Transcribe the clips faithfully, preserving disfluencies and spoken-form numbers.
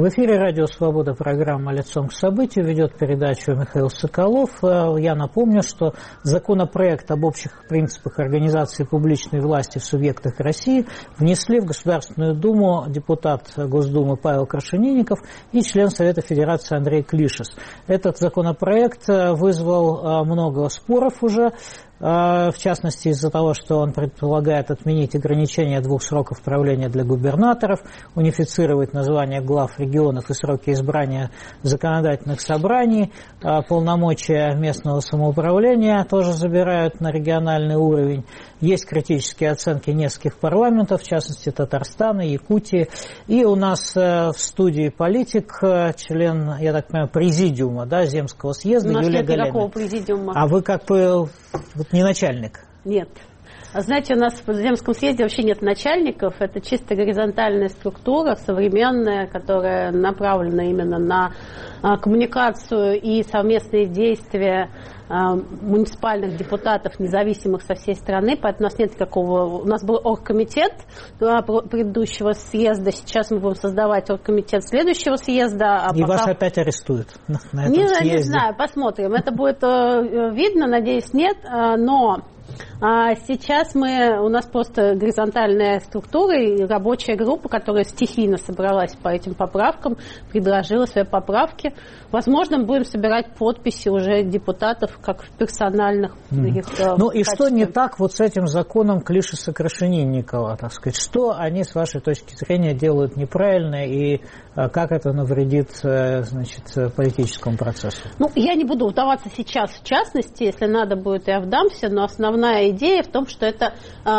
В эфире «Радио Свобода», программа «Лицом к событию», ведет передачу Михаил Соколов. Я напомню, что законопроект об общих принципах организации публичной власти в субъектах России внесли в Государственную Думу депутат Госдумы Павел Крашенинников и член Совета Федерации Андрей Клишес. Этот законопроект вызвал много споров уже, в частности, из-за того, что он предполагает отменить ограничение двух сроков правления для губернаторов, унифицировать названия глав регионов и сроки избрания законодательных собраний, полномочия местного самоуправления тоже забирают на региональный уровень. Есть критические оценки нескольких парламентов, в частности, Татарстана, Якутии. И у нас в студии политик, член, я так понимаю, президиума, да, Земского съезда, Юлия Галямина. Никакого президиума. А вы как бы не начальник? Нет. Знаете, у нас в Земском съезде вообще нет начальников. Это чисто горизонтальная структура, современная, которая направлена именно на коммуникацию и совместные действия муниципальных депутатов, независимых со всей страны. Поэтому у нас нет никакого... У нас был оргкомитет предыдущего съезда. Сейчас мы будем создавать оргкомитет следующего съезда. А и пока... вас опять арестуют на, на этом не, съезде? Не знаю, посмотрим. Это будет видно, надеюсь, нет. Но... А сейчас мы, у нас просто горизонтальная структура и рабочая группа, которая стихийно собралась по этим поправкам, предложила свои поправки. Возможно, мы будем собирать подписи уже депутатов, как в персональных mm. их Ну и что не так вот с этим законом Клишеса-Крашенинникова, так сказать? Что они, с вашей точки зрения, делают неправильно и как это навредит, значит, политическому процессу? Ну, я не буду вдаваться сейчас в частности, если надо будет, я вдамся, но основная идея в том, что это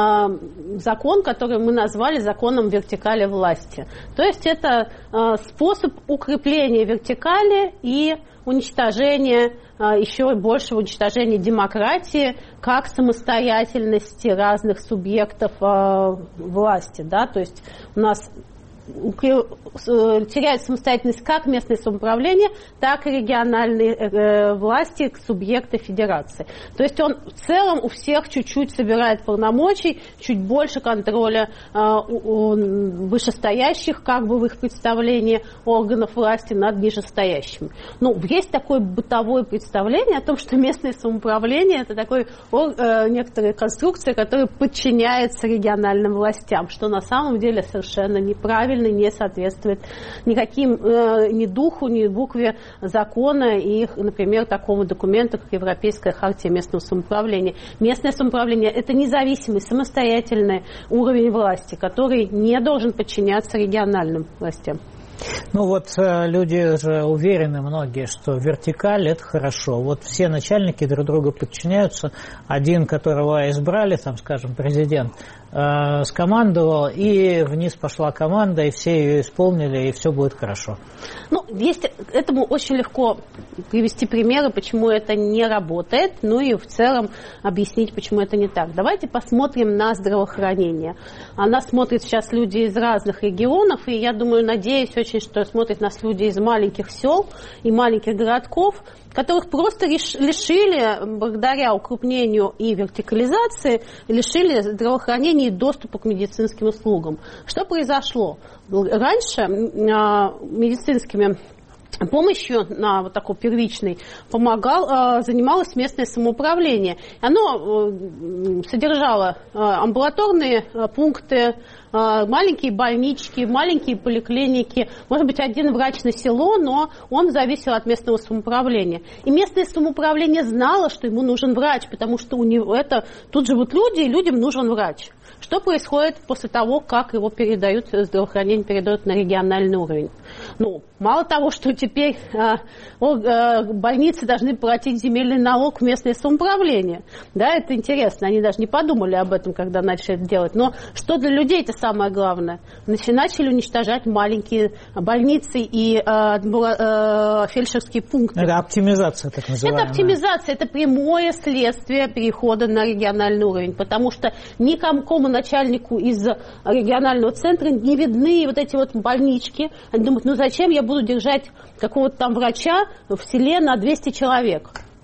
э, закон, который мы назвали законом вертикали власти. То есть это э, способ укрепления вертикали и уничтожения, э, еще большего уничтожения демократии как самостоятельности разных субъектов э, власти. Да? То есть у нас теряет самостоятельность как местное самоуправление, так и региональные э, власти, субъекты федерации. То есть он в целом у всех чуть-чуть собирает полномочий, чуть больше контроля э, у, у вышестоящих, как бы в их представлении, органов власти над нижестоящими. Ну, есть такое бытовое представление о том, что местное самоуправление – это такой э, некоторая конструкция, которая подчиняется региональным властям, что на самом деле совершенно неправильно, не соответствует никаким, э, ни духу, ни букве закона и, например, такому документу, как Европейская хартия местного самоуправления. Местное самоуправление – это независимый, самостоятельный уровень власти, который не должен подчиняться региональным властям. Ну вот люди же уверены многие, что вертикаль – это хорошо. Вот все начальники друг другу подчиняются. Один, которого избрали, там, скажем, президент, э, скомандовал, и вниз пошла команда, и все ее исполнили, и все будет хорошо. Ну, есть, этому очень легко привести примеры, почему это не работает, ну и в целом объяснить, почему это не так. Давайте посмотрим на здравоохранение. Она смотрит сейчас люди из разных регионов, и я думаю, надеюсь очень, что смотрят нас люди из маленьких сел и маленьких городков, которых просто лишили, благодаря укрупнению и вертикализации, лишили здравоохранения и доступа к медицинским услугам. Что произошло? Раньше медицинскими помощью на вот такой первичной помогал, занималось местное самоуправление. Оно содержало амбулаторные пункты, маленькие больнички, маленькие поликлиники, может быть, один врач на село, но он зависел от местного самоуправления. И местное самоуправление знало, что ему нужен врач, потому что у него это тут живут люди, и людям нужен врач. Что происходит после того, как его передают, здравоохранение передают на региональный уровень? Ну, мало того, что теперь э, э, больницы должны платить земельный налог в местное самоуправление. Да, это интересно, они даже не подумали об этом, когда начали это делать. Но что для людей это самое главное? Начали уничтожать маленькие больницы и э, э, фельдшерские пункты. Это оптимизация, так называемая. Это оптимизация, это прямое следствие перехода на региональный уровень, потому что никакому начальнику из регионального центра не видны вот эти вот больнички. Они думают, ну зачем я буду держать какого-то там врача в селе на двести человек?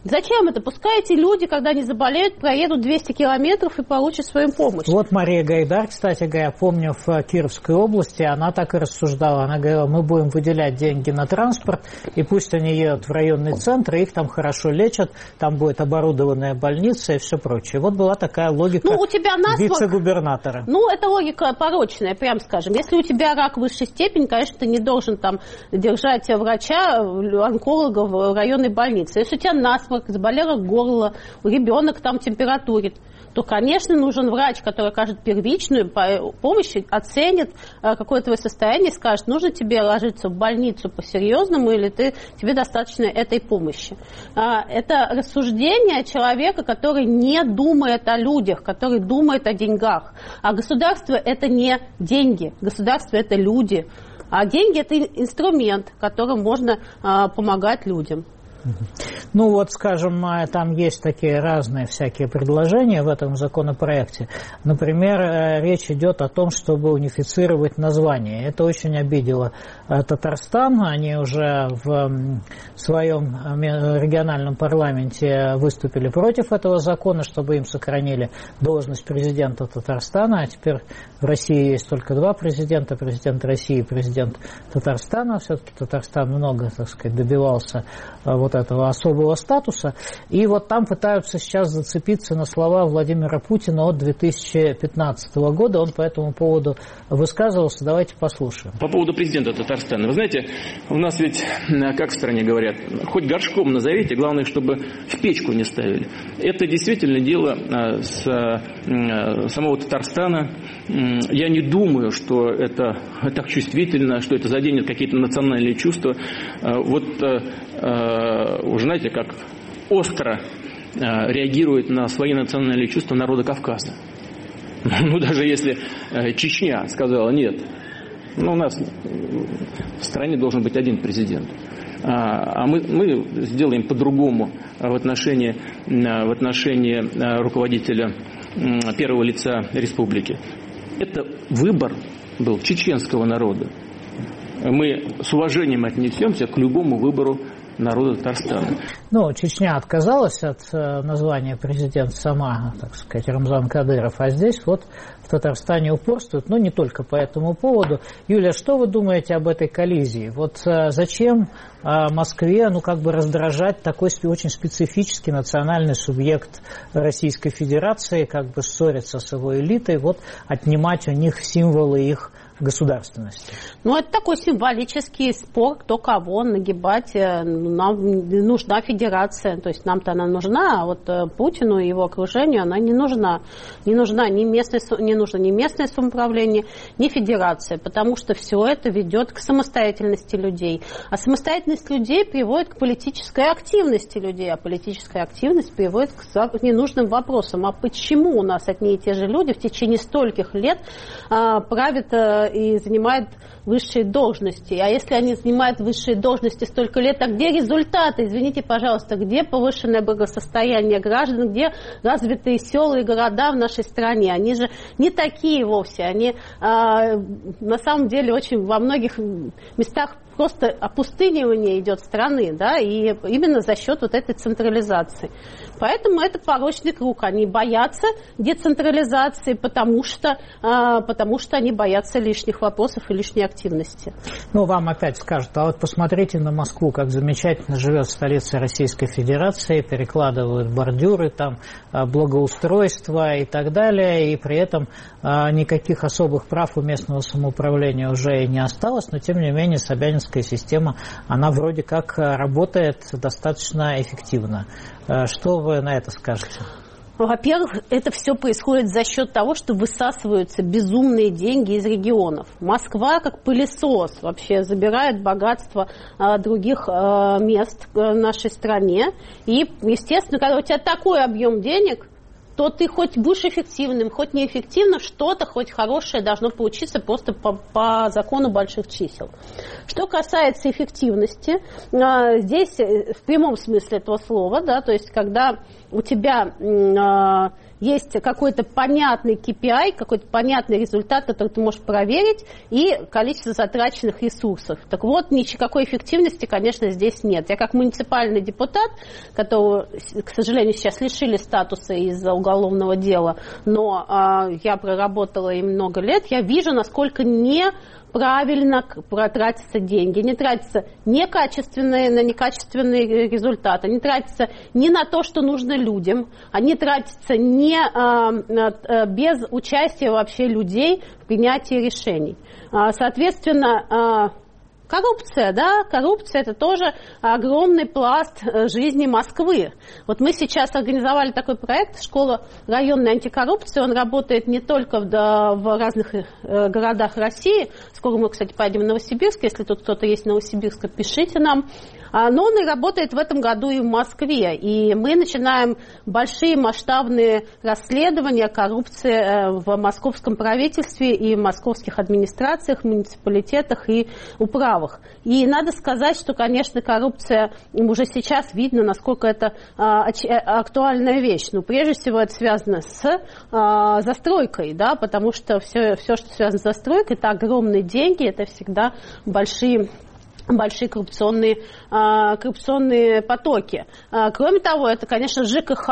Зачем это? Пускай эти люди, когда они заболеют, проедут двести километров и получат свою помощь. Вот Мария Гайдар, кстати говоря, помню, в Кировской области, она так и рассуждала. Она говорила, мы будем выделять деньги на транспорт, и пусть они едут в районный центр, их там хорошо лечат, там будет оборудованная больница и все прочее. Вот была такая логика ну, у тебя насморк, вице-губернатора. Ну, это логика порочная, прям скажем. Если у тебя рак высшей степени, конечно, ты не должен там держать врача, онколога в районной больнице. Если у тебя насморк, заболело горло, ребенок там температурит, то, конечно, нужен врач, который окажет первичную помощь, оценит какое твое состояние, скажет, нужно тебе ложиться в больницу по-серьезному или ты, тебе достаточно этой помощи. Это рассуждение человека, который не думает о людях, который думает о деньгах. А государство – это не деньги, государство – это люди. А деньги – это инструмент, которым можно помогать людям. Ну вот, скажем, там есть такие разные всякие предложения в этом законопроекте. Например, речь идет о том, чтобы унифицировать название. Это очень обидело Татарстан. Они уже в своем региональном парламенте выступили против этого закона, чтобы им сохранили должность президента Татарстана. А теперь в России есть только два президента. Президент России и президент Татарстана. Все-таки Татарстан много, так сказать, добивался вот этого особого статуса. И вот там пытаются сейчас зацепиться на слова Владимира Путина от две тысячи пятнадцатого года. Он по этому поводу высказывался. Давайте послушаем. По поводу президента Татарстана. Вы знаете, у нас ведь, как в стране говорят, хоть горшком назовите, главное, чтобы в печку не ставили. Это действительно дело с самого Татарстана. Я не думаю, что это так чувствительно, что это заденет какие-то национальные чувства. Вот уже знаете, как остро реагирует на свои национальные чувства народа Кавказа. Ну, даже если Чечня сказала нет, ну, у нас в стране должен быть один президент. А мы, мы сделаем по-другому в отношении, в отношении руководителя первого лица республики. Это выбор был чеченского народа. Мы с уважением отнесемся к любому выбору народа Татарстана. Ну, Чечня отказалась от э, названия президента сама, так сказать, Рамзан Кадыров, а здесь вот в Татарстане упорствуют, но не только по этому поводу. Юлия, что вы думаете об этой коллизии? Вот э, зачем э, Москве, ну, как бы раздражать такой очень специфический национальный субъект Российской Федерации, как бы ссориться с его элитой, вот отнимать у них символы их государственности? Ну, это такой символический спор, кто кого нагибать. Нам нужна федерация, то есть нам-то она нужна, а вот Путину и его окружению она не нужна. Не нужна ни местное, не нужно ни местное самоуправление, ни федерация, потому что все это ведет к самостоятельности людей. А самостоятельность людей приводит к политической активности людей, а политическая активность приводит к ненужным вопросам. А почему у нас одни и те же люди в течение стольких лет а, правят а, и занимают высшие должности? А если они занимают высшие должности столько лет, а где результаты? Извините, пожалуйста, где повышенное благосостояние граждан, где развитые села и города в нашей стране? Они же не такие вовсе. Они а, на самом деле очень во многих местах просто опустынивание идет страны, да, и именно за счет вот этой централизации. Поэтому это порочный круг. Они боятся децентрализации, потому что, а, потому что они боятся лишних вопросов и лишней активности. Ну, вам опять скажут, а вот посмотрите на Москву, как замечательно живет столица Российской Федерации, перекладывают бордюры, там благоустройство и так далее, и при этом а, никаких особых прав у местного самоуправления уже и не осталось, но тем не менее Собянинская система, она вроде как работает достаточно эффективно. Что вы на это скажете? Во-первых, это все происходит за счет того, что высасываются безумные деньги из регионов. Москва, как пылесос, вообще забирает богатство а, других а, мест в нашей стране. И, естественно, когда у тебя такой объем денег, то ты хоть будешь эффективным, хоть неэффективным, что-то хоть хорошее должно получиться просто по, по закону больших чисел. Что касается эффективности, здесь в прямом смысле этого слова, да, то есть когда у тебя есть какой-то понятный кей пи ай, какой-то понятный результат, который ты можешь проверить, и количество затраченных ресурсов. Так вот, никакой эффективности, конечно, здесь нет. Я как муниципальный депутат, которого, к сожалению, сейчас лишили статуса из-за уголовного дела, но э, я проработала им много лет, я вижу, насколько не правильно тратятся деньги. Не тратятся некачественные на некачественные результаты, не тратятся не на то, что нужно людям, они тратятся не, а, а, без участия вообще людей в принятии решений. А, соответственно, а, коррупция, да, коррупция – это тоже огромный пласт жизни Москвы. Вот мы сейчас организовали такой проект «Школа районной антикоррупции». Он работает не только в, да, в разных э, городах России. Скоро мы, кстати, поедем в Новосибирск. Если тут кто-то есть в Новосибирске, пишите нам. Но он и работает в этом году и в Москве. И мы начинаем большие масштабные расследования коррупции в московском правительстве и в московских администрациях, муниципалитетах и управах. И надо сказать, что, конечно, коррупция, уже сейчас видно, насколько это актуальная вещь. Но прежде всего это связано с застройкой, да, потому что все, все, что связано с застройкой, это огромные деньги, это всегда большие... большие коррупционные, а, коррупционные потоки. А, кроме того, это, конечно, ЖКХ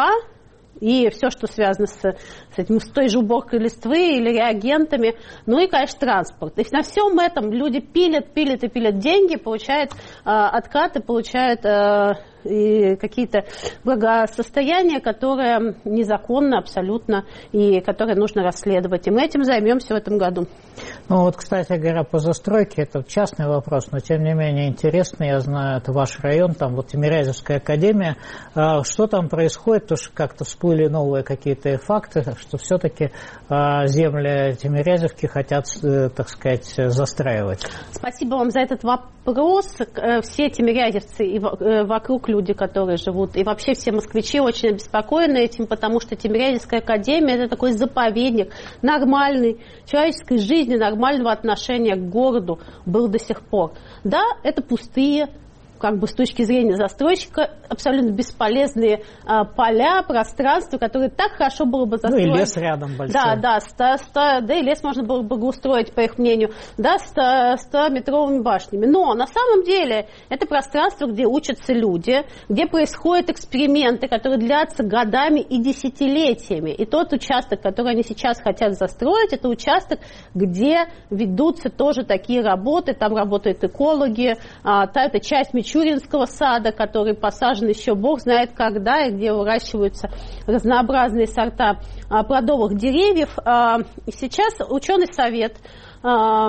и все, что связано с, с, этим, с той же уборкой листвы или реагентами, ну и, конечно, транспорт. И на всем этом люди пилят, пилят и пилят деньги, получают а, откаты, получают а, и какие-то благосостояния, которые незаконны абсолютно и которые нужно расследовать. И мы этим займемся в этом году. Ну вот, кстати говоря, по застройке, это частный вопрос, но тем не менее интересный, я знаю, это ваш район, там вот Тимирязевская академия. Что там происходит, потому что как-то всплыли новые какие-то факты, что все-таки земли Тимирязевки хотят, так сказать, застраивать. Спасибо вам за этот вопрос. Все тимирязевцы и вокруг люди, которые живут, и вообще все москвичи очень обеспокоены этим, потому что Тимирязевская академия – это такой заповедник нормальной человеческой жизни, нормального отношения к городу был до сих пор. Да, это пустые, как бы с точки зрения застройщика, абсолютно бесполезные а, поля, пространства, которые так хорошо было бы застроить. Ну и лес рядом большой. Да, да, сто, сто, да и лес можно было бы устроить, по их мнению, да, стометровыми башнями. Но на самом деле это пространство, где учатся люди, где происходят эксперименты, которые длятся годами и десятилетиями. И тот участок, который они сейчас хотят застроить, это участок, где ведутся тоже такие работы, там работают экологи, а, та, это часть Мичуринского сада, который посажен еще бог знает когда, и где выращиваются разнообразные сорта а, плодовых деревьев. А, сейчас ученый совет а,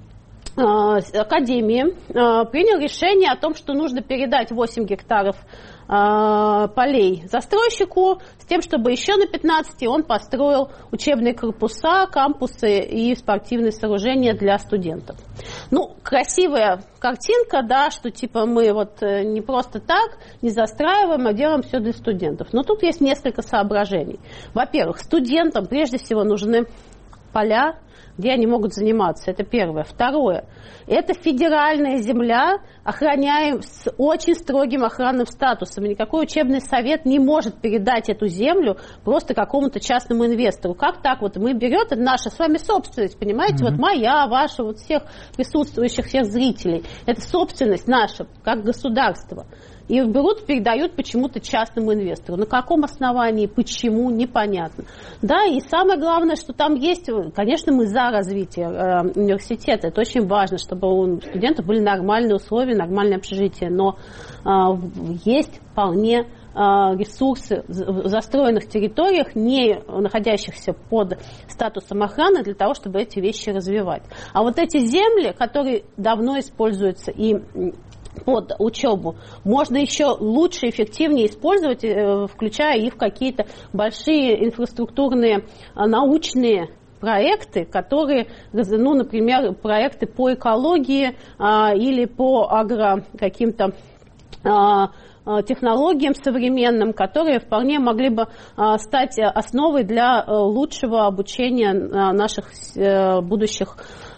а, Академии а, принял решение о том, что нужно передать восемь гектаров полей застройщику с тем, чтобы еще на пятнадцати он построил учебные корпуса, кампусы и спортивные сооружения для студентов. Ну, красивая картинка, да, что типа мы вот не просто так не застраиваем, а делаем все для студентов. Но тут есть несколько соображений. Во-первых, студентам прежде всего нужны поля, где они могут заниматься. Это первое. Второе. Это федеральная земля, охраняем с очень строгим охранным статусом. И никакой учебный совет не может передать эту землю просто какому-то частному инвестору. Как так вот? Мы берем, это наша с вами собственность, понимаете? Mm-hmm. Вот моя, ваша, вот всех присутствующих, всех зрителей. Это собственность наша, как государство. И берут, передают почему-то частному инвестору. На каком основании, почему, непонятно. Да, и самое главное, что там есть, конечно, мы за развитие э, университета. Это очень важно, чтобы у студентов были нормальные условия, нормальное общежитие. Но э, есть вполне ресурсы в застроенных территориях, не находящихся под статусом охраны, для того, чтобы эти вещи развивать. А вот эти земли, которые давно используются и под учебу, можно еще лучше, эффективнее использовать, включая их в какие-то большие инфраструктурные, научные проекты, которые, ну, например, проекты по экологии а, или по агро каким-то а, технологиям современным, которые вполне могли бы а, стать основой для а, лучшего обучения а, наших а, будущих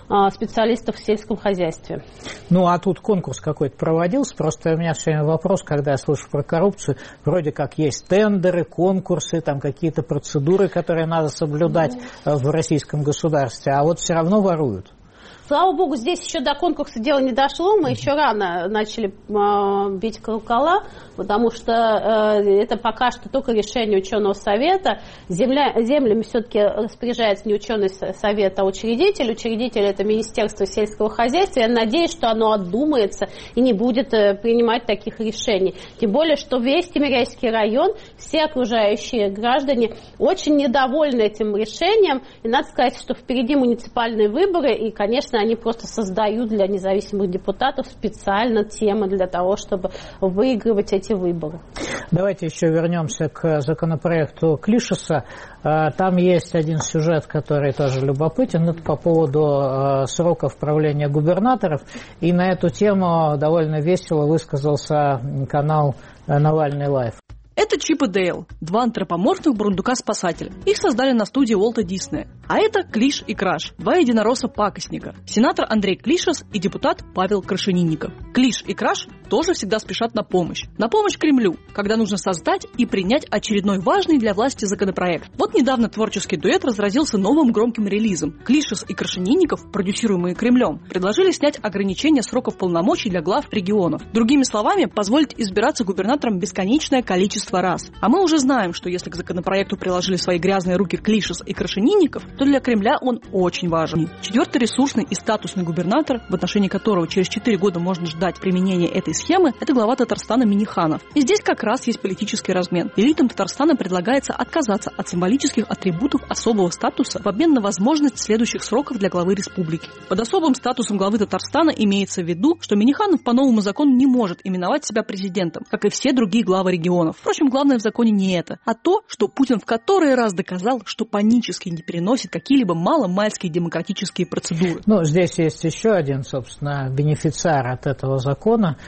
специалистов в сельском хозяйстве. Ну, а тут конкурс какой-то проводился. Просто у меня все время вопрос, когда я слышу про коррупцию, вроде как есть тендеры, конкурсы, там какие-то процедуры, которые надо соблюдать в российском государстве, а вот все равно воруют. Слава богу, здесь еще до конкурса дело не дошло, мы еще рано начали э, бить колокола, потому что э, это пока что только решение ученого совета. Земля, землями все-таки распоряжается не ученый совет, а учредитель. Учредитель – это Министерство сельского хозяйства. Я надеюсь, что оно отдумается и не будет э, принимать таких решений. Тем более, что весь Тимирязевский район, все окружающие граждане очень недовольны этим решением. И надо сказать, что впереди муниципальные выборы, и, конечно, они просто создают для независимых депутатов специально темы для того, чтобы выигрывать эти выборы. Давайте еще вернемся к законопроекту Клишеса. Там есть один сюжет, который тоже любопытен. Это по поводу сроков правления губернаторов. И на эту тему довольно весело высказался канал «Навальный Лайв». Это Чип и Дейл, два антропоморфных бурундука-спасателя. Их создали на студии Уолта Диснея. А это Клиш и Краш, два единоросса-пакостника. Сенатор Андрей Клишес и депутат Павел Крашенинников. Клиш и Краш тоже всегда спешат на помощь. На помощь Кремлю, когда нужно создать и принять очередной важный для власти законопроект. Вот недавно творческий дуэт разразился новым громким релизом. Клишес и Крашенинников, продюсируемые Кремлем, предложили снять ограничение сроков полномочий для глав регионов. Другими словами, позволить избираться губернаторам бесконечное количество раз. А мы уже знаем, что если к законопроекту приложили свои грязные руки Клишес и Крашенинников, то для Кремля он очень важен. Четвертый ресурсный и статусный губернатор, в отношении которого через четыре года можно ждать применения этой схемы, это глава Татарстана Минниханов. И здесь как раз есть политический размен. Элитам Татарстана предлагается отказаться от символических атрибутов особого статуса в обмен на возможность следующих сроков для главы республики. Под особым статусом главы Татарстана имеется в виду, что Минниханов по новому закону не может именовать себя президентом, как и все другие главы регионов. Впрочем, главное в законе не это, а то, что Путин в который раз доказал, что панически не переносит какие-либо маломальские демократические процедуры. Ну, здесь есть еще один, собственно, бенефициар от этого закона.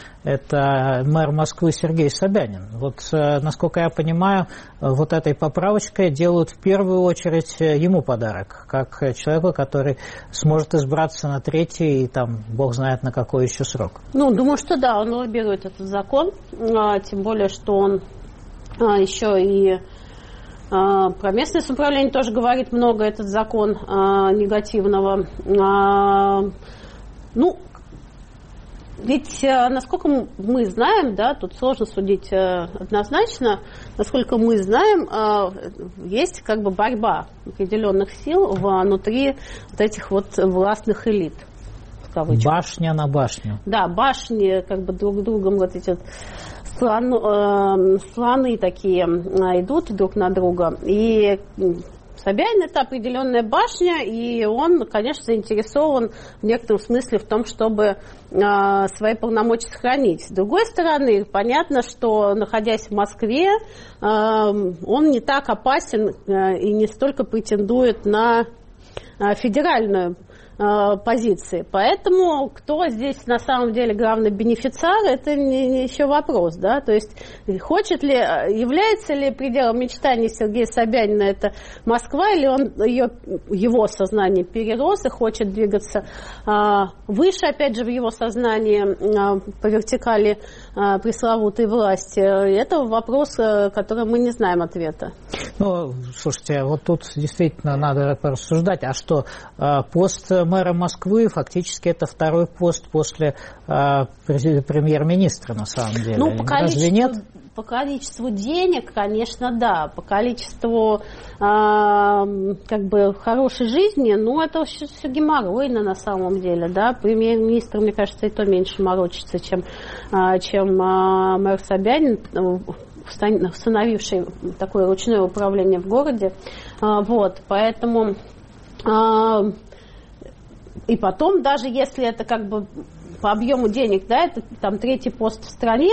Это мэр Москвы Сергей Собянин. Вот, насколько я понимаю, вот этой поправочкой делают в первую очередь ему подарок, как человеку, который сможет избраться на третий и там, бог знает, на какой еще срок. Ну, думаю, что да, он лоббирует этот закон, тем более, что он еще и а, про местное самоуправление тоже говорит много этот закон а, негативного. А, ну, ведь, насколько мы знаем, да, тут сложно судить однозначно, насколько мы знаем, есть как бы борьба определенных сил внутри вот этих вот властных элит. Башня на башню. Да, башни как бы друг другом вот эти вот слон, э, слоны такие идут друг на друга. И Собянин – это определенная башня, и он, конечно, заинтересован в некотором смысле в том, чтобы э, свои полномочия сохранить. С другой стороны, понятно, что, находясь в Москве, э, он не так опасен э, и не столько претендует на э, федеральную позиции. Поэтому кто здесь на самом деле главный бенефициар, это не, не еще вопрос, да, то есть хочет ли, является ли пределом мечтаний Сергея Собянина это Москва, или он ее, его сознание перерос и хочет двигаться а, выше, опять же, в его сознании а, по вертикали а, пресловутой власти. Это вопрос, который мы не знаем ответа. Ну, слушайте, вот тут действительно надо порассуждать, а что, пост мэра Москвы фактически это второй пост после премьер-министра, на самом деле. Ну, по количеству, разве нет? По количеству денег, конечно, да. По количеству э, как бы хорошей жизни, ну, это все, все геморройно на самом деле, да. Премьер-министр, мне кажется, и то меньше морочится, чем, э, чем э, мэр Собянин, установивший такое ручное управление в городе. Э, вот, поэтому... Э, и потом, даже если это как бы по объему денег, да, это там третий пост в стране,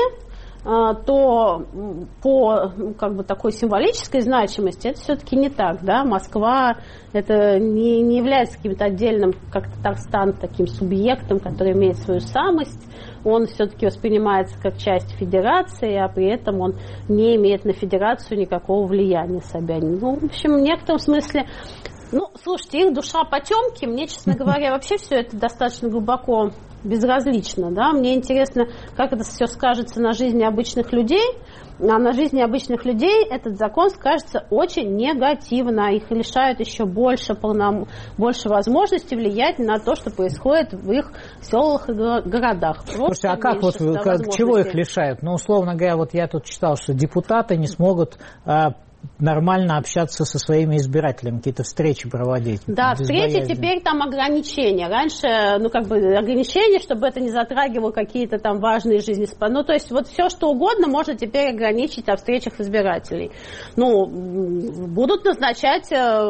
то по как бы такой символической значимости это все-таки не так, да, Москва это не, не является каким-то отдельным, как Татарстан, таким субъектом, который имеет свою самость, он все-таки воспринимается как часть федерации, а при этом он не имеет на федерацию никакого влияния, Собянин. Ну, в общем, в некотором смысле Ну, слушайте, их душа потемки. Мне, честно говоря, вообще все это достаточно глубоко безразлично. Да? Мне интересно, как это все скажется на жизни обычных людей. А на жизни обычных людей этот закон скажется очень негативно. Их лишают еще больше, полном... больше возможности влиять на то, что происходит в их селах и городах. Слушайте, а как вот, как, чего их лишают? Ну, условно говоря, вот я тут читал, что депутаты не смогут а, нормально общаться со своими избирателями, какие-то встречи проводить. Да, встречи теперь там ограничения. Раньше, ну, как бы ограничения, чтобы это не затрагивало какие-то там важные жизни. Ну, то есть вот все, что угодно можно теперь ограничить о встречах избирателей. Ну, будут назначать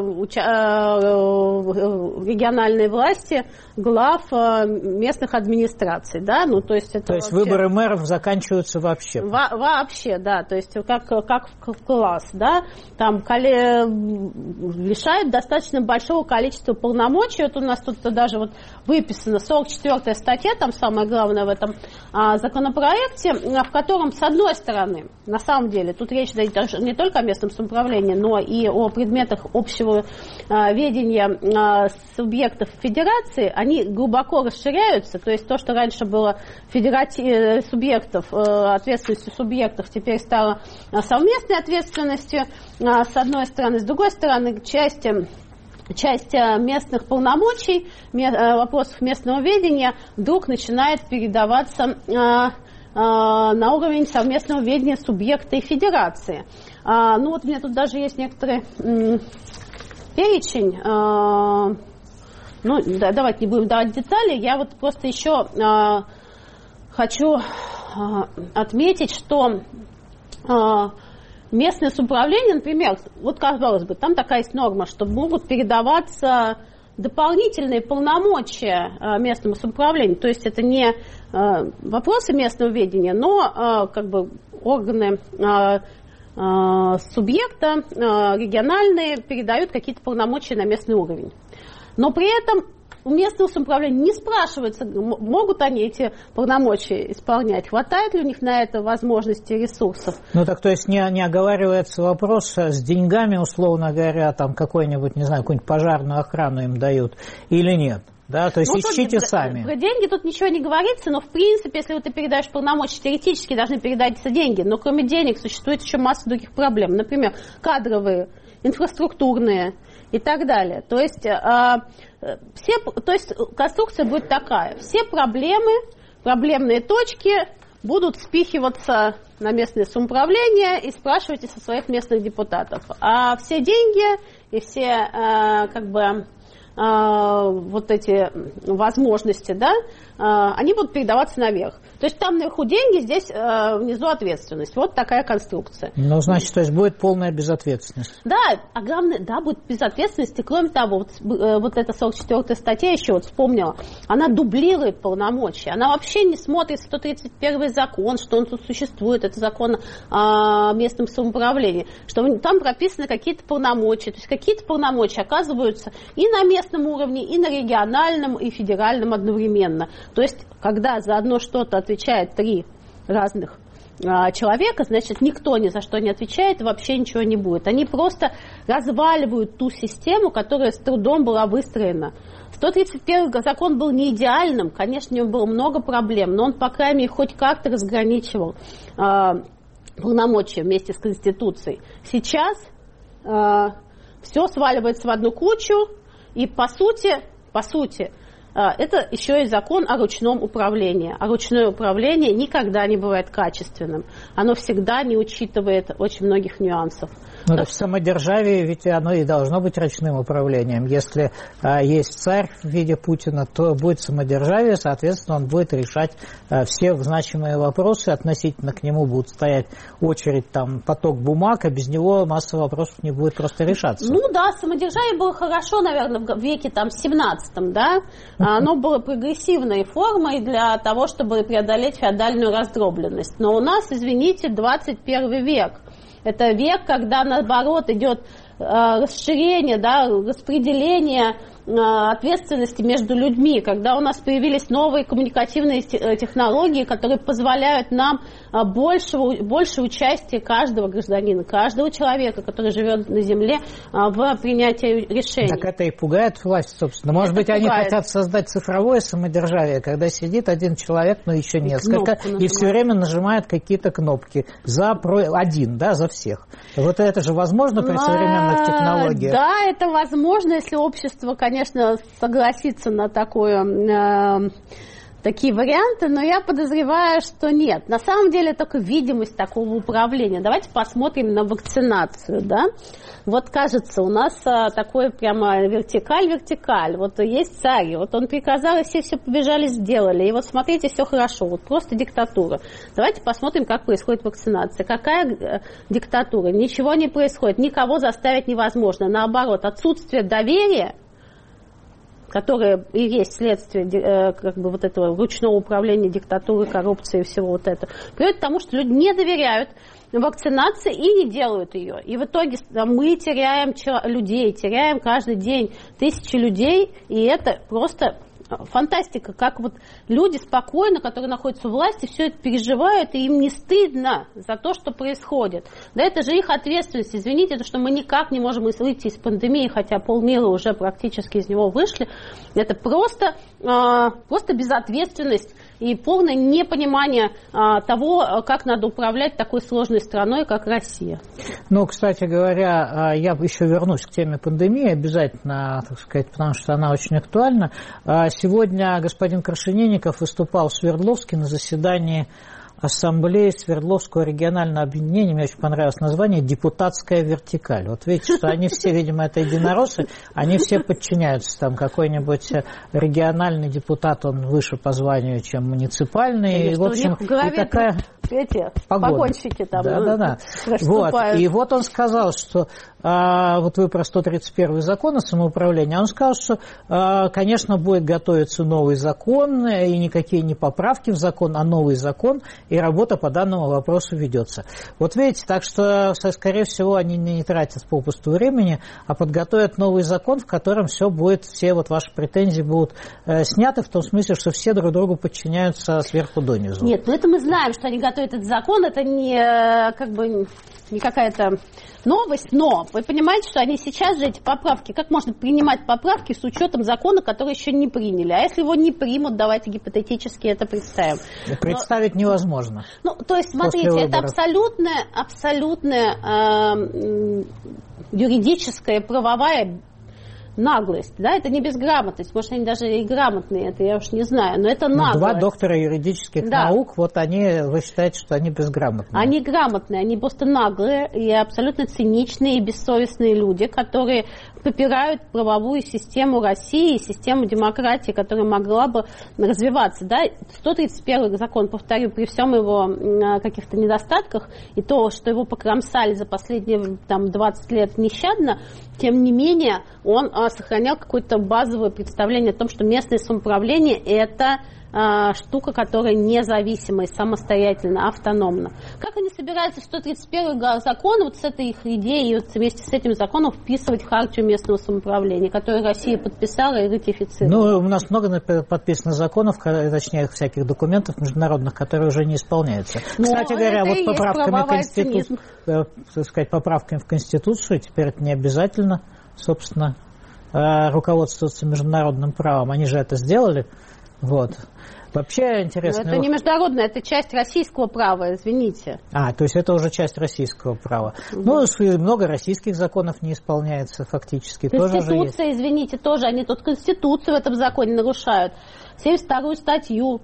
региональные власти глав местных администраций, да, ну, то есть это То есть вообще... выборы мэров заканчиваются вообще? Во- вообще, да, то есть как, как в класс, да, там коле... лишают достаточно большого количества полномочий. Вот у нас тут даже вот выписана сорок четвёртая статья, там самое главное в этом а, законопроекте, в котором, с одной стороны, на самом деле, тут речь идет не только о местном самоуправлении, но и о предметах общего а, ведения а, субъектов федерации, они глубоко расширяются, то есть то, что раньше было федерати... субъектов, ответственностью субъектов, теперь стало совместной ответственностью, с одной стороны. С другой стороны, часть, часть местных полномочий, вопросов местного ведения вдруг начинает передаваться на уровень совместного ведения субъекта и федерации. Ну вот у меня тут даже есть некоторый перечень. Ну, да, давайте не будем давать детали. Я вот просто еще э, хочу э, отметить, что э, местное самоуправление, например, вот казалось бы, там такая есть норма, что могут передаваться дополнительные полномочия э, местному самоуправлению. То есть это не э, вопросы местного ведения, но э, как бы органы э, э, субъекта э, региональные передают какие-то полномочия на местный уровень. Но при этом у местного самоуправления не спрашивается, могут они эти полномочия исполнять, хватает ли у них на это возможности и ресурсов. Ну так то есть не, не оговаривается вопрос с деньгами, условно говоря, там какой-нибудь, не знаю, какую-нибудь пожарную охрану им дают или нет? Да, то есть ну, ищите тут, сами. Про деньги тут ничего не говорится, но в принципе, если вот ты передаешь полномочия, теоретически должны передаться деньги, но кроме денег существует еще масса других проблем, например, кадровые, инфраструктурные и так далее. То есть, э, все, то есть конструкция будет такая. Все проблемы, проблемные точки будут спихиваться на местное самоуправление и спрашивайте со своих местных депутатов. А все деньги и все э, как бы вот эти возможности, да, они будут передаваться наверх. То есть там наверху деньги, здесь внизу ответственность. Вот такая конструкция. Ну, значит, то есть будет полная безответственность. Да, а главное, да, будет безответственность. И кроме того, вот, вот эта сорок четвёртая статья, еще вот вспомнила, она дублирует полномочия. Она вообще не смотрит сто тридцать первый закон, что он тут существует, это закон о местном самоуправлении, что там прописаны какие-то полномочия. То есть какие-то полномочия оказываются и на местном уровне, и на региональном, и федеральном одновременно. То есть, когда за одно что-то отвечает три разных а, человека, значит, никто ни за что не отвечает, и вообще ничего не будет. Они просто разваливают ту систему, которая с трудом была выстроена. сто тридцать первый закон был не идеальным, конечно, у него было много проблем, но он, по крайней мере, хоть как-то разграничивал а, полномочия вместе с Конституцией. Сейчас а, все сваливается в одну кучу, и по сути, по сути, это еще и закон о ручном управлении. А ручное управление никогда не бывает качественным. Оно всегда не учитывает очень многих нюансов. Ну, так в самодержавии ведь оно и должно быть ручным управлением. Если а, есть царь в виде Путина, то будет самодержавие, соответственно, он будет решать а, все значимые вопросы, относительно к нему будет стоять очередь, там, поток бумаг, а без него масса вопросов не будет просто решаться. Ну да, самодержавие было хорошо, наверное, в веке там, семнадцатом, да? Оно было прогрессивной формой для того, чтобы преодолеть феодальную раздробленность. Но у нас, извините, двадцать первый век. Это век, когда, наоборот, идет расширение, да, распределение ответственности между людьми, когда у нас появились новые коммуникативные технологии, которые позволяют нам большего, больше участия каждого гражданина, каждого человека, который живет на земле, в принятии решений. Так это и пугает власть, собственно. Может это быть, пугает. Они хотят создать цифровое самодержавие, когда сидит один человек, но еще несколько, и, и все время нажимает какие-то кнопки за про... один, да, за всех. Вот это же возможно при современных технологиях? Да, это возможно, если общество, конечно, конечно, согласиться на такое, э, такие варианты, но я подозреваю, что нет. На самом деле только видимость такого управления. Давайте посмотрим на вакцинацию, да. Вот кажется, у нас а, такой прямо вертикаль-вертикаль. Вот есть царь, вот он приказал, и все все побежали, сделали. И вот смотрите, все хорошо, вот просто диктатура. Давайте посмотрим, как происходит вакцинация. Какая э, диктатура? Ничего не происходит, никого заставить невозможно. Наоборот, отсутствие доверия, которое и есть следствие э, как бы вот этого ручного управления, диктатуры, коррупции и всего вот этого, приводит к тому, что люди не доверяют вакцинации и не делают ее. И в итоге мы теряем людей, теряем каждый день тысячи людей, и это просто фантастика, как вот люди спокойно, которые находятся у власти, все это переживают, и им не стыдно за то, что происходит. Да это же их ответственность. Извините, то, что мы никак не можем выйти из пандемии, хотя полмира уже практически из него вышли. Это просто, просто безответственность и полное непонимание а, того, как надо управлять такой сложной страной, как Россия. Ну, кстати говоря, я еще вернусь к теме пандемии обязательно, так сказать, потому что она очень актуальна. Сегодня господин Крашенинников выступал в Свердловске на заседании Ассамблеи Свердловского регионального объединения, мне очень понравилось название, «Депутатская вертикаль». Вот видите, что они все, видимо, это единороссы, они все подчиняются. Там какой-нибудь региональный депутат, он выше по званию, чем муниципальный. Конечно, и, в общем, у них в голове и такая... эти погонщики там да, да, да. Вот. И вот он сказал, что а, вот вы про сто тридцать первый закон о самоуправлении, он сказал, что, а, конечно, будет готовиться новый закон, и никакие не поправки в закон, а новый закон, и работа по данному вопросу ведется. Вот видите, так что, скорее всего, они не тратят попусту времени, а подготовят новый закон, в котором все будет, все вот ваши претензии будут э, сняты, в том смысле, что все друг другу подчиняются сверху донизу. Нет, ну это мы знаем, что они готовят этот закон, это не, как бы, не какая-то новость, но вы понимаете, что они сейчас же эти поправки, как можно принимать поправки с учетом закона, который еще не приняли? А если его не примут, давайте гипотетически это представим. Представить но, невозможно. Ну, то есть, смотрите, это абсолютная, абсолютная э, юридическая, правовая наглость, да, это не безграмотность, может, они даже и грамотные, это я уж не знаю, но это наглость. Два доктора юридических да. наук, вот они, вы считаете, что они безграмотные? Они грамотные, они просто наглые и абсолютно циничные и бессовестные люди, которые попирают правовую систему России и систему демократии, которая могла бы развиваться, да. сто тридцать первый закон, повторю, при всем его каких-то недостатках и то, что его покромсали за последние там, двадцать лет нещадно, тем не менее, он а, сохранял какое-то базовое представление о том, что местное самоуправление – это а, штука, которая независимая, самостоятельно, автономна. Как они собираются сто тридцать первый закон вот с этой их идеей, вот вместе с этим законом вписывать в хартию местного самоуправления, которую Россия подписала и ратифицировала? Ну, у нас много подписано законов, точнее, всяких документов международных, которые уже не исполняются. Но Кстати говоря, вот поправками в, Конститу... так сказать, поправками в Конституцию, теперь это не обязательно, собственно, руководствоваться международным правом. Они же это сделали. Вот. Вообще интересно. Но это не международное, это часть российского права, извините. А, то есть это уже часть российского права. Угу. Ну, много российских законов не исполняется фактически. Конституция, тоже извините, тоже. Они тут Конституцию в этом законе нарушают. семьдесят вторую статью,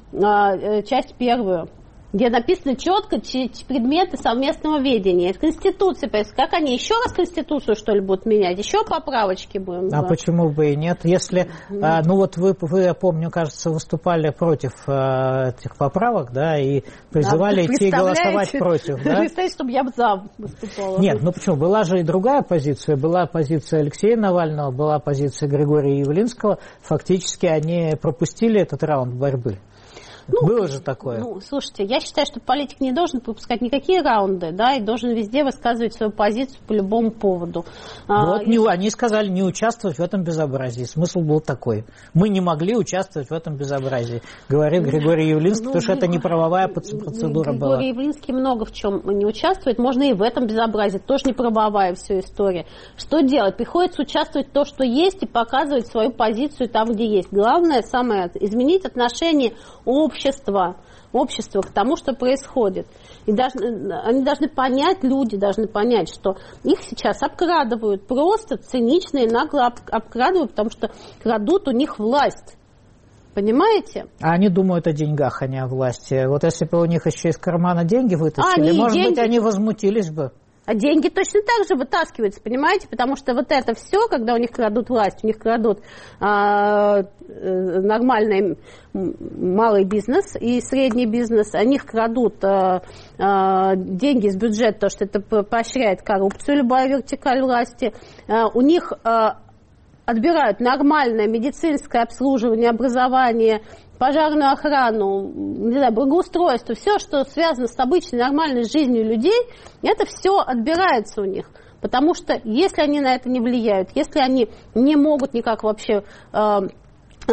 часть первую, где написано четко предметы совместного ведения. Это Конституция. Как они еще раз Конституцию, что ли, будут менять? Еще поправочки будем? А почему бы и нет? Если, mm-hmm. а, ну вот вы, вы, я помню, кажется, выступали против а, этих поправок, да, и призывали а, идти голосовать против. Да? Представьте, чтобы я бы за выступала. Нет, ну почему? Была же и другая позиция. Была позиция Алексея Навального, была позиция Григория Явлинского. Фактически они пропустили этот раунд борьбы. Ну, было же такое. Ну, слушайте, я считаю, что политик не должен пропускать никакие раунды, да, и должен везде высказывать свою позицию по любому поводу. Вот а, не, и... они сказали не участвовать в этом безобразии. Смысл был такой. Мы не могли участвовать в этом безобразии, говорит Григорий Явлинский, ну, потому что это не правовая процедура Григорий была. Григорий Явлинский много в чем не участвует. Можно и в этом безобразии. Тоже не правовая вся история. Что делать? Приходится участвовать в том, что есть, и показывать свою позицию там, где есть. Главное, самое, изменить отношение общества, общества к тому, что происходит. И должны, они должны понять, люди должны понять, что их сейчас обкрадывают, просто цинично и нагло обкрадывают, потому что крадут у них власть. Понимаете? А они думают о деньгах, а не о власти. Вот если бы у них еще из кармана деньги вытащили, они может деньги... быть, они возмутились бы. А деньги точно так же вытаскиваются, понимаете? Потому что вот это все, когда у них крадут власть, у них крадут а, нормальный малый бизнес и средний бизнес, у них крадут а, а, деньги из бюджета, то, что это поощряет коррупцию, любая вертикаль власти. А, у них а, отбирают нормальное медицинское обслуживание, образование, пожарную охрану, не знаю, благоустройство, все, что связано с обычной нормальной жизнью людей, это все отбирается у них. Потому что если они на это не влияют, если они не могут никак вообще э, э,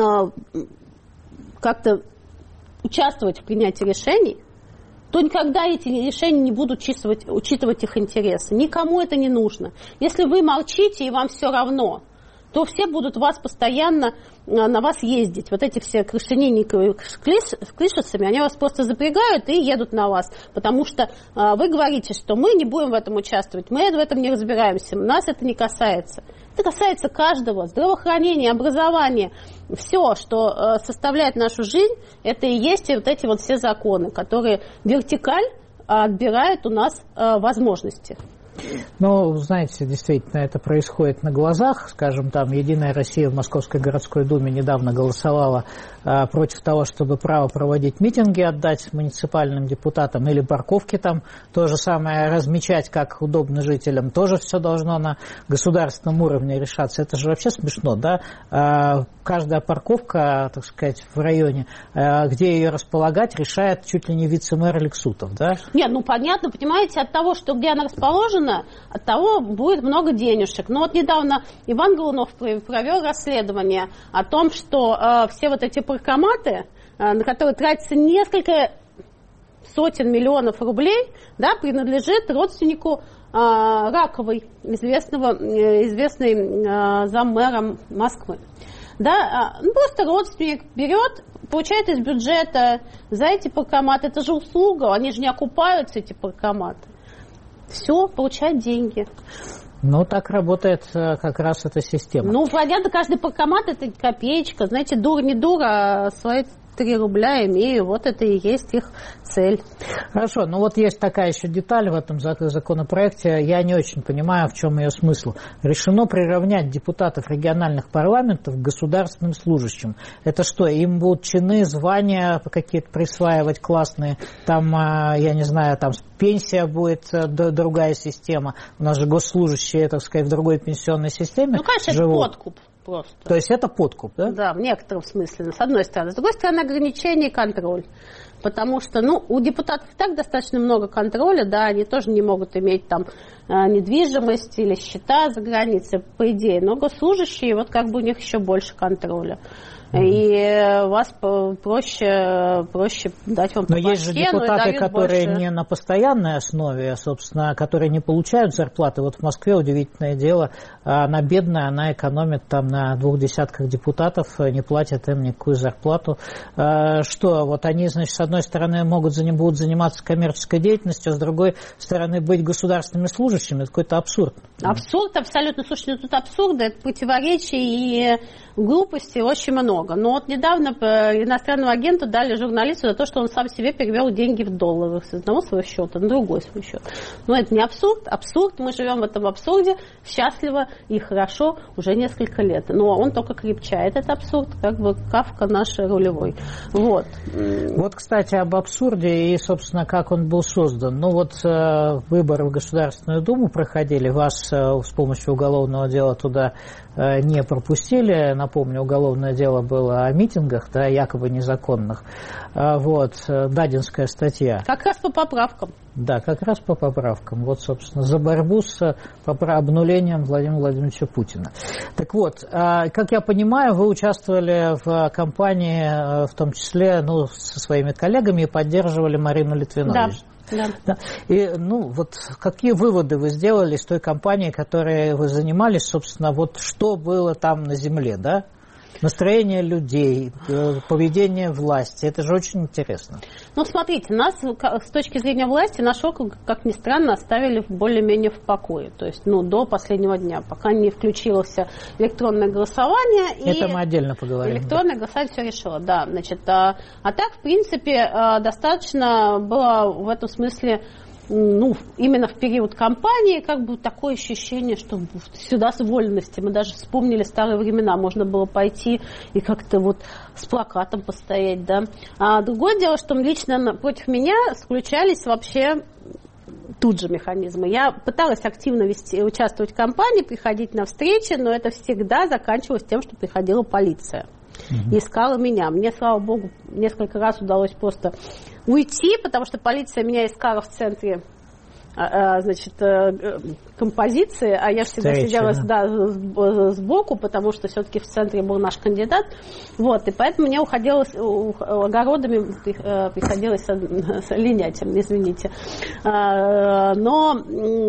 как-то участвовать в принятии решений, то никогда эти решения не будут учитывать, учитывать их интересы. Никому это не нужно. Если вы молчите и вам все равно, то все будут вас постоянно на вас ездить. Вот эти все крышенинниковые с клишесами, они вас просто запрягают и едут на вас. Потому что а, вы говорите, что мы не будем в этом участвовать, мы в этом не разбираемся, нас это не касается. Это касается каждого. Здравоохранения, образования, все, что а, составляет нашу жизнь, это и есть и вот эти вот все законы, которые вертикаль а, отбирают у нас а, возможности. Ну, знаете, действительно, это происходит на глазах. Скажем, там «Единая Россия» в Московской городской думе недавно голосовала а, против того, чтобы право проводить митинги отдать муниципальным депутатам или парковки там то же самое размечать, как удобно жителям. Тоже все должно на государственном уровне решаться. Это же вообще смешно, да? А, каждая парковка, так сказать, в районе, а, где ее располагать, решает чуть ли не вице-мэр Лексутов, да? Нет, ну понятно, понимаете, от того, что где она расположена, от того будет много денежек. Но вот недавно Иван Голунов провел расследование о том, что э, все вот эти паркоматы, э, на которые тратится несколько сотен миллионов рублей, да, принадлежит родственнику э, Раковой, известного, э, известной э, заммэра Москвы. Да, э, ну, просто родственник берет, получает из бюджета за эти паркоматы. Это же услуга, они же не окупаются, эти паркоматы. Все, получать деньги. Ну, так работает как раз эта система. Ну, понятно, каждый паркомат это копеечка. Знаете, дура не дура, а свои три рубля имею. Вот это и есть их цель. Хорошо, ну вот есть такая еще деталь в этом законопроекте. Я не очень понимаю, в чем ее смысл. Решено приравнять депутатов региональных парламентов к государственным служащим. Это что, им будут чины, звания какие-то присваивать классные? Там, я не знаю, там пенсия будет, другая система. У нас же госслужащие, так сказать, в другой пенсионной системе Ну, конечно, живут. Это подкуп. Просто. То есть это подкуп, да? Да, в некотором смысле, с одной стороны. С другой стороны, ограничение и контроль. Потому что, ну, у депутатов и так достаточно много контроля, да, они тоже не могут иметь там недвижимость или счета за границей, по идее. Но госслужащие, вот как бы у них еще больше контроля. И вас проще, проще дать вам по Но есть же депутаты, которые больше. Не на постоянной основе, собственно, которые не получают зарплаты. Вот в Москве удивительное дело, она бедная, она экономит там на двух десятках депутатов, не платит им никакую зарплату. Что, вот они, значит, с одной стороны могут, будут заниматься коммерческой деятельностью, а с другой стороны быть государственными служащими. Это какой-то абсурд. Абсурд, абсолютно. Слушайте, ну тут абсурда, это противоречий и глупости очень много. Но вот недавно иностранному агенту дали журналисту за то, что он сам себе перевел деньги в доллары с одного своего счета на другой свой счет. Но это не абсурд. Абсурд, мы живем в этом абсурде счастливо и хорошо уже несколько лет. Но он только крепчает, этот абсурд, как бы Кафка наш рулевой. Вот. Вот, кстати, об абсурде и, собственно, как он был создан. Ну вот выборы в Государственную Думу проходили, вас с помощью уголовного дела туда не пропустили. Напомню, уголовное дело было о митингах, да, якобы незаконных. Вот, Дадинская статья. Как раз по поправкам. Да, как раз по поправкам. Вот, собственно, за борьбу с обнулением Владимира Владимировича Путина. Так вот, как я понимаю, вы участвовали в кампании, в том числе, ну, со своими коллегами, и поддерживали Марину Литвинович. Да. Да. Да. И, ну, вот какие выводы вы сделали из той кампании, которой вы занимались, собственно, вот что было там на земле, да? Настроение людей, поведение власти. Это же очень интересно. Ну, смотрите, нас с точки зрения власти наш округ, как ни странно, оставили более-менее в покое. То есть, ну, до последнего дня, пока не включилось электронное голосование. Это и мы отдельно поговорим. Электронное да. голосование все решило, да. Значит, а, а так, в принципе, достаточно было в этом смысле... Ну, именно в период кампании, как бы такое ощущение, что сюда с вольности. Мы даже вспомнили старые времена. Можно было пойти и как-то вот с плакатом постоять, да. А другое дело, что лично против меня включались вообще тут же механизмы. Я пыталась активно вести, участвовать в кампании, приходить на встречи, но это всегда заканчивалось тем, что приходила полиция. И искала меня. Мне, слава богу, несколько раз удалось просто уйти, потому что полиция меня искала в центре, значит, композиции, а я всегда Встреча, сидела да. Да, сбоку, потому что все-таки в центре был наш кандидат. Вот, и поэтому мне уходилось, огородами приходилось линять, извините. Но,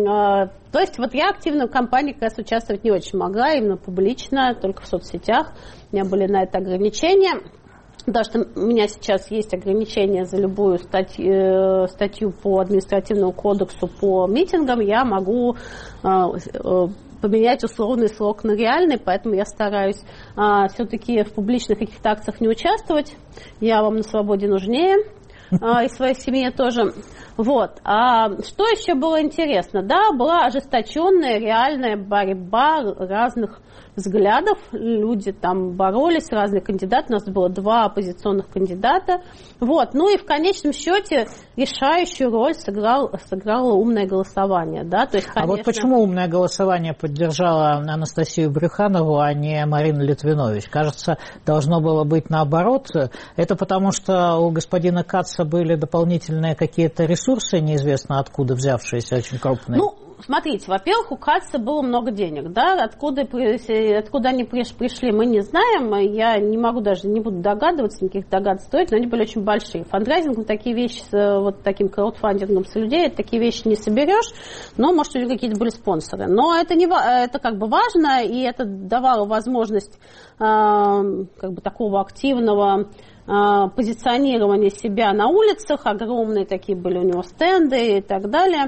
то есть, вот я активно в кампании как раз участвовать не очень могла, именно публично, только в соцсетях. У меня были на это ограничения. Потому что у меня сейчас есть ограничения за любую статью, статью по административному кодексу по митингам, я могу э, э, поменять условный срок на реальный, поэтому я стараюсь э, все-таки в публичных каких-то акциях не участвовать. Я вам на свободе нужнее, э, и своей семье тоже. Вот. А что еще было интересно? Да, была ожесточенная реальная борьба разных взглядов, люди там боролись, разные кандидаты, у нас было два оппозиционных кандидата, вот, ну и в конечном счете решающую роль сыграл, сыграло умное голосование, да, то есть, конечно... А вот почему умное голосование поддержало Анастасию Брюханову, а не Марину Литвинович? Кажется, должно было быть наоборот. Это потому, что у господина Каца были дополнительные какие-то ресурсы, неизвестно откуда взявшиеся, очень крупные? Ну, смотрите, во-первых, у Каца было много денег, да, откуда, откуда они пришли, мы не знаем, я не могу даже, не буду догадываться, никаких догад строить, но они были очень большие. Фандрайзинг, такие вещи, вот таким краудфандингом с людей, такие вещи не соберешь, но, может, у них какие-то были спонсоры. Но это, не, это как бы важно, и это давало возможность э, как бы такого активного позиционирование себя на улицах, огромные такие были у него стенды и так далее.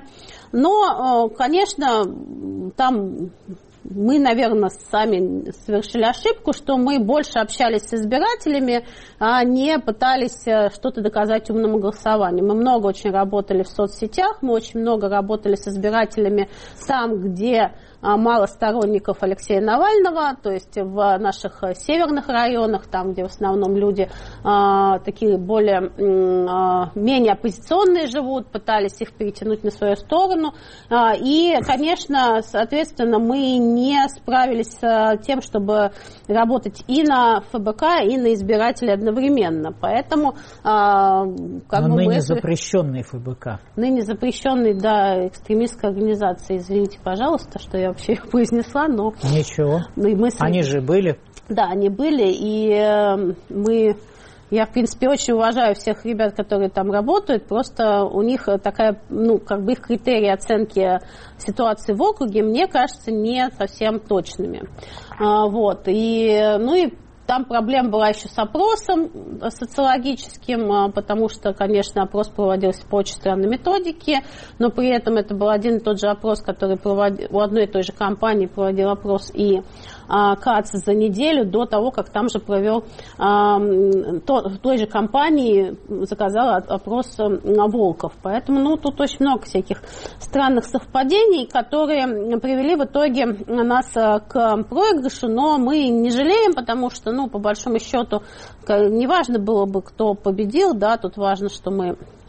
Но, конечно, там мы, наверное, сами совершили ошибку, что мы больше общались с избирателями, а не пытались что-то доказать умному голосованию. Мы много очень работали в соцсетях, мы очень много работали с избирателями там, где мало сторонников Алексея Навального, то есть в наших северных районах, там, где в основном люди а, такие более, а, менее оппозиционные живут, пытались их перетянуть на свою сторону. А, и, конечно, соответственно, мы не справились с тем, чтобы работать и на эф бэ ка, и на избирателей одновременно. Поэтому... А, как Но бы ныне мы... запрещенный эф бэ ка. Ныне запрещенный, да, экстремистская организация. Извините, пожалуйста, что я вообще их произнесла, но... Ничего. Ну, и мысли... Они же были. Да, они были, и э, мы... Я, в принципе, очень уважаю всех ребят, которые там работают, просто у них такая, ну, как бы их критерии оценки ситуации в округе, мне кажется, не совсем точными. А, вот, и, ну и там проблема была еще с опросом социологическим, потому что, конечно, опрос проводился по очень странной методике, но при этом это был один и тот же опрос, который проводил, у одной и той же компании проводил опрос и а, Кац за неделю до того, как там же провел а, то, в той же компании заказал опрос а, Волков. Поэтому, ну, тут очень много всяких странных совпадений, которые привели в итоге нас к проигрышу, но мы не жалеем, потому что, ну, по большому счету, не важно было бы, кто победил, да, тут важно, что мы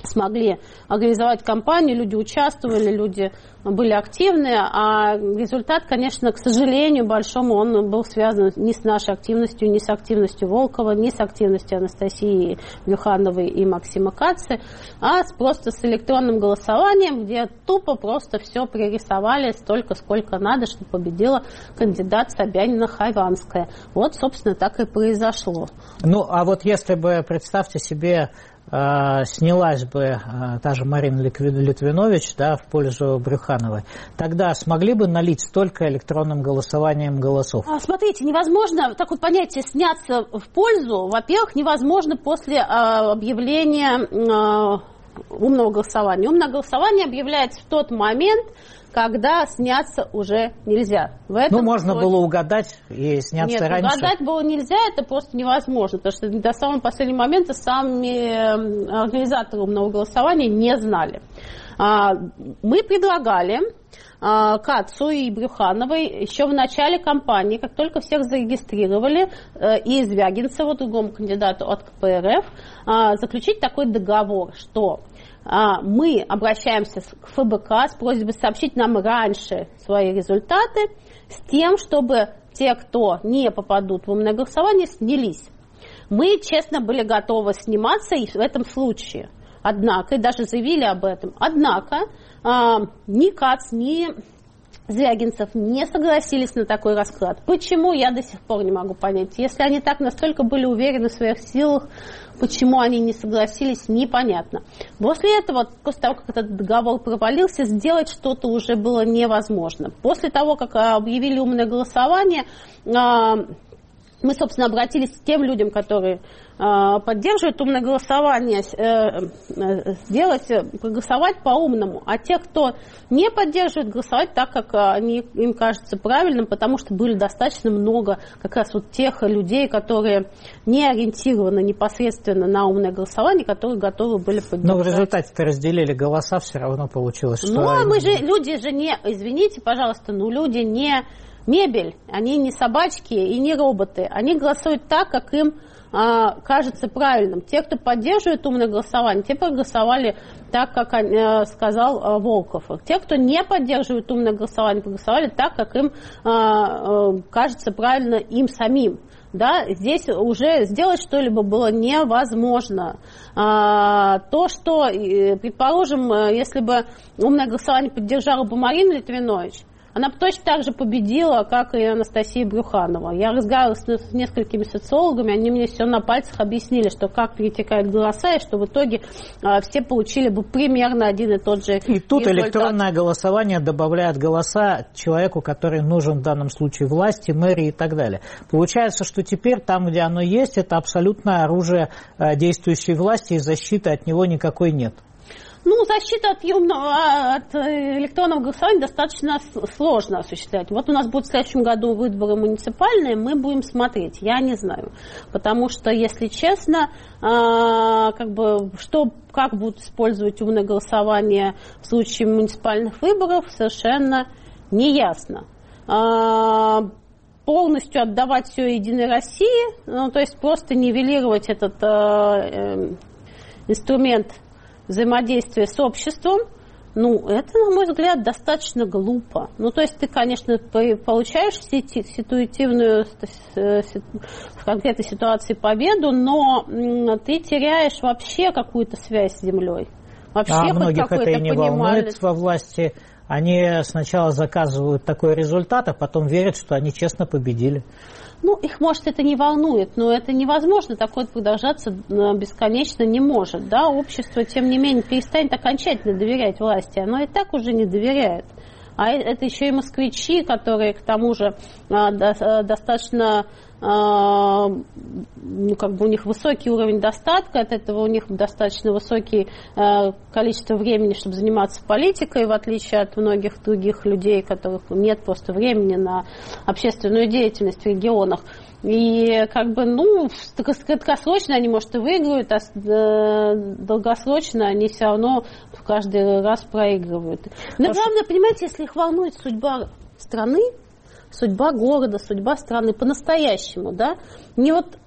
смогли организовать кампанию, люди участвовали, люди были активны, а результат, конечно, к сожалению, большому, он был связан не с нашей активностью, не с активностью Волкова, не с активностью Анастасии Брюхановой и Максима Кацы, а с, просто с электронным голосованием, где тупо просто все пририсовали столько, сколько надо, чтобы победила кандидат Собянина-Хованская. Вот, собственно, так и произошло. Ну, а вот если бы, представьте себе, снялась бы та же Марина Литвинович, да, в пользу Брюхановой, тогда смогли бы налить столько электронным голосованием голосов? Смотрите, невозможно, так вот понятие «сняться в пользу», во-первых, невозможно после объявления умного голосования. Умное голосование объявляется в тот момент, когда сняться уже нельзя. В этом ну, можно случае... было угадать и сняться Нет, раньше. Нет, угадать было нельзя, это просто невозможно, потому что до самого последнего момента сами организаторы умного голосования не знали. Мы предлагали Кацу и Брюхановой еще в начале кампании, как только всех зарегистрировали, и Звягинцеву, другому кандидату от ка пэ эр эф, заключить такой договор, что мы обращаемся к эф бэ ка с просьбой сообщить нам раньше свои результаты, с тем, чтобы те, кто не попадут в умное голосование, снялись. Мы, честно, были готовы сниматься и в этом случае. Однако, и даже заявили об этом, однако ни Кац, ни Звягинцев не согласились на такой расклад. Почему, я до сих пор не могу понять. Если они так настолько были уверены в своих силах, почему они не согласились, непонятно. После этого, после того, как этот договор провалился, сделать что-то уже было невозможно. После того, как объявили умное голосование, мы, собственно, обратились к тем людям, которые поддерживают умное голосование, сделать, проголосовать по-умному. А те, кто не поддерживает, голосовать так, как они, им кажется правильным, потому что были достаточно много как раз вот тех людей, которые не ориентированы непосредственно на умное голосование, которые готовы были поддержать. Но в результате-то разделили голоса, все равно получилось, что... Ну, а мы же, люди же не, извините, пожалуйста, но люди не мебель, они не собачки и не роботы. Они голосуют так, как им а, кажется правильным. Те, кто поддерживает умное голосование, те проголосовали так, как а, сказал а, Волков. Те, кто не поддерживает умное голосование, проголосовали так, как им а, а, кажется правильно им самим. Да, здесь уже сделать что-либо было невозможно. А, то, что, предположим, если бы умное голосование поддержала бы Марина Литвинович, она точно так же победила, как и Анастасия Брюханова. Я разговаривала с несколькими социологами, они мне все на пальцах объяснили, что как перетекают голоса, и что в итоге а, все получили бы примерно один и тот же И тут результат. Электронное голосование добавляет голоса человеку, который нужен в данном случае власти, мэрии и так далее. Получается, что теперь там, где оно есть, это абсолютное оружие действующей власти, и защиты от него никакой нет. Ну, защиту от, умного, от электронного голосования достаточно сложно осуществлять. Вот у нас будут в следующем году выборы муниципальные, мы будем смотреть, я не знаю. Потому что, если честно, как бы, что, как будут использовать умное голосование в случае муниципальных выборов, совершенно неясно. Полностью отдавать все Единой России, ну, то есть просто нивелировать этот инструмент взаимодействие с обществом, ну, это, на мой взгляд, достаточно глупо. Ну, то есть ты, конечно, получаешь ситуативную в конкретной ситуации победу, но ты теряешь вообще какую-то связь с землей. Вообще а хоть многих это и не волнует во власти. Они сначала заказывают такой результат, а потом верят, что они честно победили. Ну, их, может, это не волнует, но это невозможно, такое продолжаться бесконечно не может. Да? Общество, тем не менее, перестанет окончательно доверять власти. Оно и так уже не доверяет. А это еще и москвичи, которые, к тому же, достаточно, ну, как бы у них высокий уровень достатка, от этого у них достаточно высокое количество времени, чтобы заниматься политикой, в отличие от многих других людей, у которых нет просто времени на общественную деятельность в регионах. И как бы, ну, краткосрочно они, может, и выигрывают, а долгосрочно они все равно каждый раз проигрывают. Но главное, понимаете, если их волнует судьба страны, судьба города, судьба страны по-настоящему, да, не вот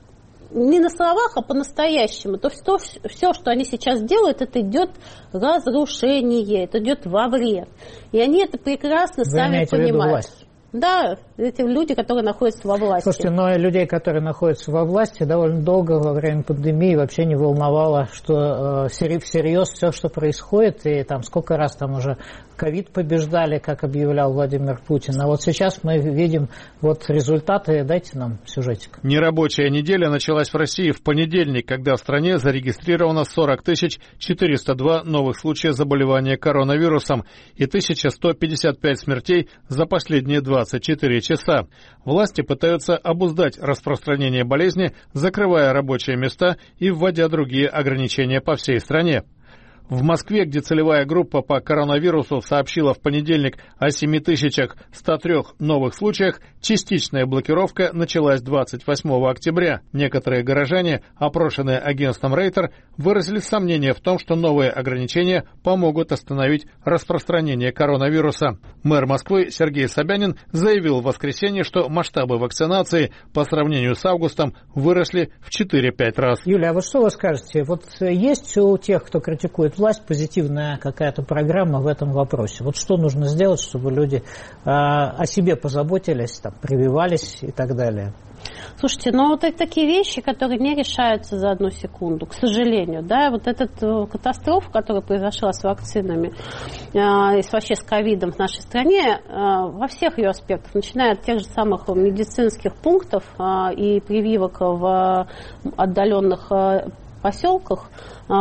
не на словах, а по-настоящему, то все, все, что они сейчас делают, это идет разрушение, это идет во вред. И они это прекрасно Вы сами понимают. Да, эти люди, которые находятся во власти. Слушайте, но людей, которые находятся во власти, довольно долго во время пандемии вообще не волновало, что э, всерьез все, что происходит, и там сколько раз там уже ковид побеждали, как объявлял Владимир Путин. А вот сейчас мы видим вот результаты. Дайте нам сюжетик. Нерабочая неделя началась в России в понедельник, когда в стране зарегистрировано сорок тысяч четыреста два новых случая заболевания коронавирусом и тысяча сто пятьдесят пять смертей за последние двадцать четыре часа. Власти пытаются обуздать распространение болезни, закрывая рабочие места и вводя другие ограничения по всей стране. В Москве, где целевая группа по коронавирусу сообщила в понедельник о семь тысяч ста трёх новых случаях, частичная блокировка началась двадцать восьмого октября. Некоторые горожане, опрошенные агентством Рейтер, выразили сомнение в том, что новые ограничения помогут остановить распространение коронавируса. Мэр Москвы Сергей Собянин заявил в воскресенье, что масштабы вакцинации по сравнению с августом выросли в четыре-пять раз. Юля, а вот что вы скажете? Вот есть у тех, кто критикует власть, позитивная какая-то программа в этом вопросе? Вот что нужно сделать, чтобы люди э, о себе позаботились, там, прививались и так далее? Слушайте, ну вот это такие вещи, которые не решаются за одну секунду, к сожалению, да, вот эта катастрофа, которая произошла с вакцинами э, и вообще с ковидом в нашей стране, э, во всех ее аспектах, начиная от тех же самых медицинских пунктов э, и прививок в отдаленных э, поселках,